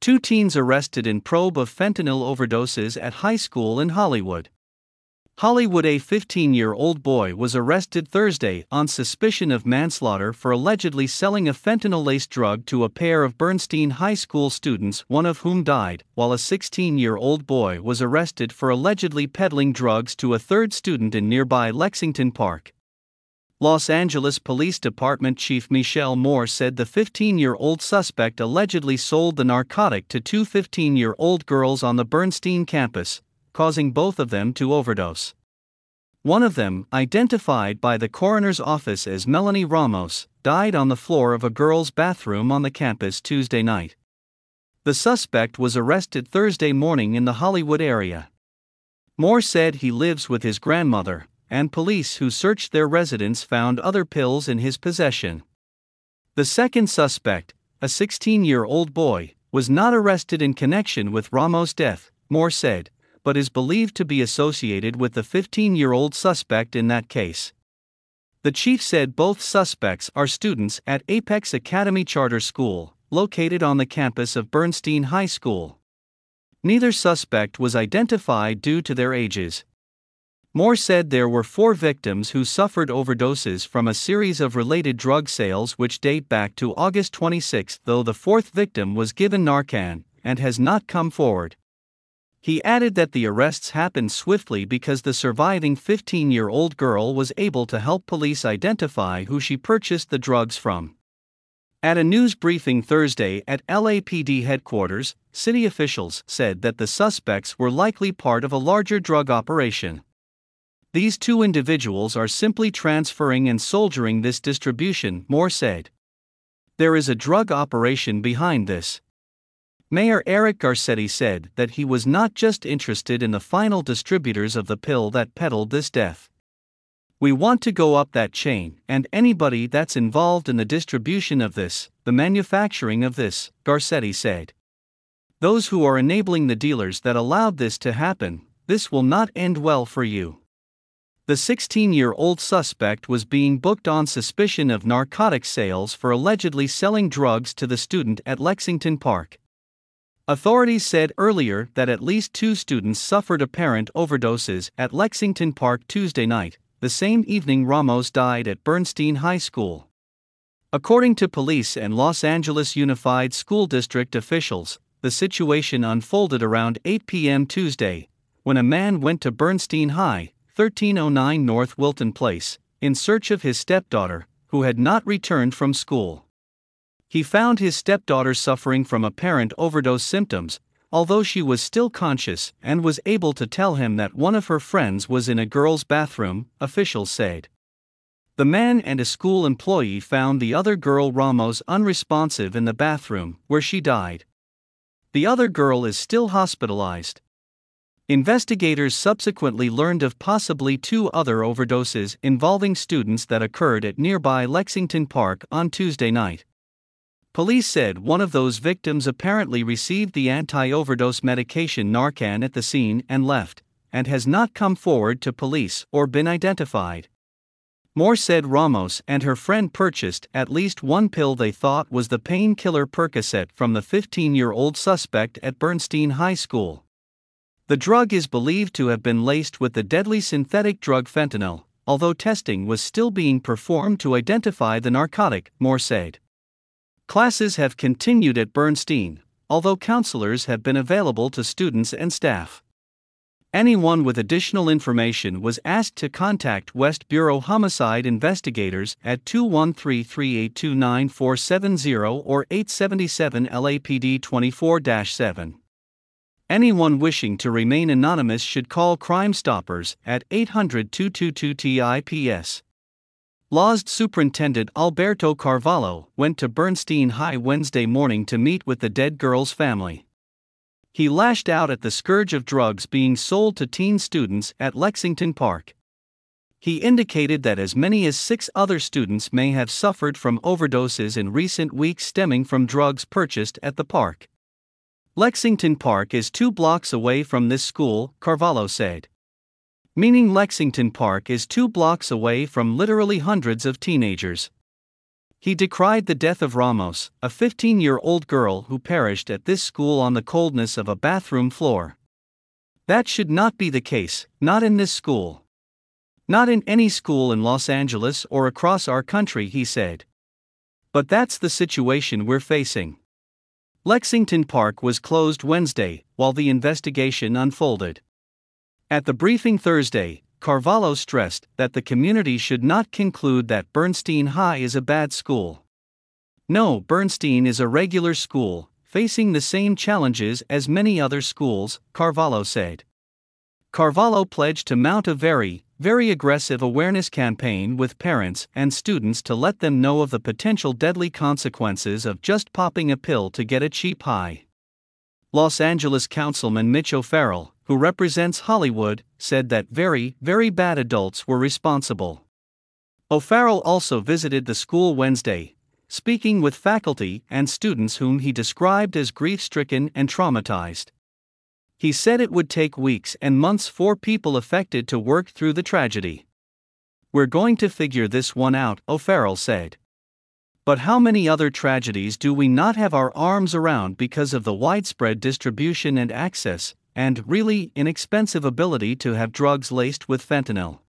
Two teens arrested in probe of fentanyl overdoses at high school in Hollywood. Hollywood. A 15-year-old boy was arrested Thursday on suspicion of manslaughter for allegedly selling a fentanyl-laced drug to a pair of Bernstein High School students, one of whom died, while a 16-year-old boy was arrested for allegedly peddling drugs to a third student in nearby Lexington Park. Los Angeles Police Department Chief Michelle Moore said the 15-year-old suspect allegedly sold the narcotic to two 15-year-old girls on the Bernstein campus, causing both of them to overdose. One of them, identified by the coroner's office as Melanie Ramos, died on the floor of a girls' bathroom on the campus Tuesday night. The suspect was arrested Thursday morning in the Hollywood area. Moore said he lives with his grandmother, and police who searched their residence found other pills in his possession. The second suspect, a 16-year-old boy, was not arrested in connection with Ramos' death, Moore said, but is believed to be associated with the 15-year-old suspect in that case. The chief said both suspects are students at Apex Academy Charter School, located on the campus of Bernstein High School. Neither suspect was identified due to their ages. Moore said there were 4 victims who suffered overdoses from a series of related drug sales which date back to August 26, though the 4th victim was given Narcan and has not come forward. He added that the arrests happened swiftly because the surviving 15-year-old girl was able to help police identify who she purchased the drugs from. At a news briefing Thursday at LAPD headquarters, city officials said that the suspects were likely part of a larger drug operation. These two individuals are simply transferring and soldiering this distribution, Moore said. There is a drug operation behind this. Mayor Eric Garcetti said that he was not just interested in the final distributors of the pill that peddled this death. We want to go up that chain, and anybody that's involved in the distribution of this, the manufacturing of this, Garcetti said. Those who are enabling the dealers that allowed this to happen, this will not end well for you. The 16-year-old suspect was being booked on suspicion of narcotic sales for allegedly selling drugs to the student at Lexington Park. Authorities said earlier that at least 2 students suffered apparent overdoses at Lexington Park Tuesday night, the same evening Ramos died at Bernstein High School. According to police and Los Angeles Unified School District officials, the situation unfolded around 8 p.m. Tuesday, when a man went to Bernstein High, 1309 North Wilton Place, in search of his stepdaughter, who had not returned from school. He found his stepdaughter suffering from apparent overdose symptoms, although she was still conscious and was able to tell him that one of her friends was in a girl's bathroom, officials said. The man and a school employee found the other girl, Ramos, unresponsive in the bathroom, where she died. The other girl is still hospitalized. Investigators subsequently learned of possibly 2 other overdoses involving students that occurred at nearby Lexington Park on Tuesday night. Police said one of those victims apparently received the anti-overdose medication Narcan at the scene and left, and has not come forward to police or been identified. Moore said Ramos and her friend purchased at least one pill they thought was the painkiller Percocet from the 15-year-old suspect at Bernstein High School. The drug is believed to have been laced with the deadly synthetic drug fentanyl, although testing was still being performed to identify the narcotic, Moore said. Classes have continued at Bernstein, although counselors have been available to students and staff. Anyone with additional information was asked to contact West Bureau Homicide investigators at 213-382-9470 or 877 LAPD 24-7. Anyone wishing to remain anonymous should call Crime Stoppers at 800-222-TIPS. LASD Superintendent Alberto Carvalho went to Bernstein High Wednesday morning to meet with the dead girl's family. He lashed out at the scourge of drugs being sold to teen students at Lexington Park. He indicated that as many as 6 other students may have suffered from overdoses in recent weeks stemming from drugs purchased at the park. Lexington Park is 2 blocks away from this school, Carvalho said. Meaning Lexington Park is 2 blocks away from literally hundreds of teenagers. He decried the death of Ramos, a 15-year-old girl who perished at this school on the coldness of a bathroom floor. That should not be the case, not in this school. Not in any school in Los Angeles or across our country, he said. But that's the situation we're facing. Lexington Park was closed Wednesday while the investigation unfolded. At the briefing Thursday, Carvalho stressed that the community should not conclude that Bernstein High is a bad school. No, Bernstein is a regular school, facing the same challenges as many other schools, Carvalho said. Carvalho pledged to mount a very aggressive awareness campaign with parents and students to let them know of the potential deadly consequences of just popping a pill to get a cheap high. Los Angeles Councilman Mitch O'Farrell, who represents Hollywood, said that very bad adults were responsible. O'Farrell also visited the school Wednesday, speaking with faculty and students whom he described as grief-stricken and traumatized. He said it would take weeks and months for people affected to work through the tragedy. "We're going to figure this one out," O'Farrell said. But how many other tragedies do we not have our arms around because of the widespread distribution and access, and really inexpensive ability to have drugs laced with fentanyl?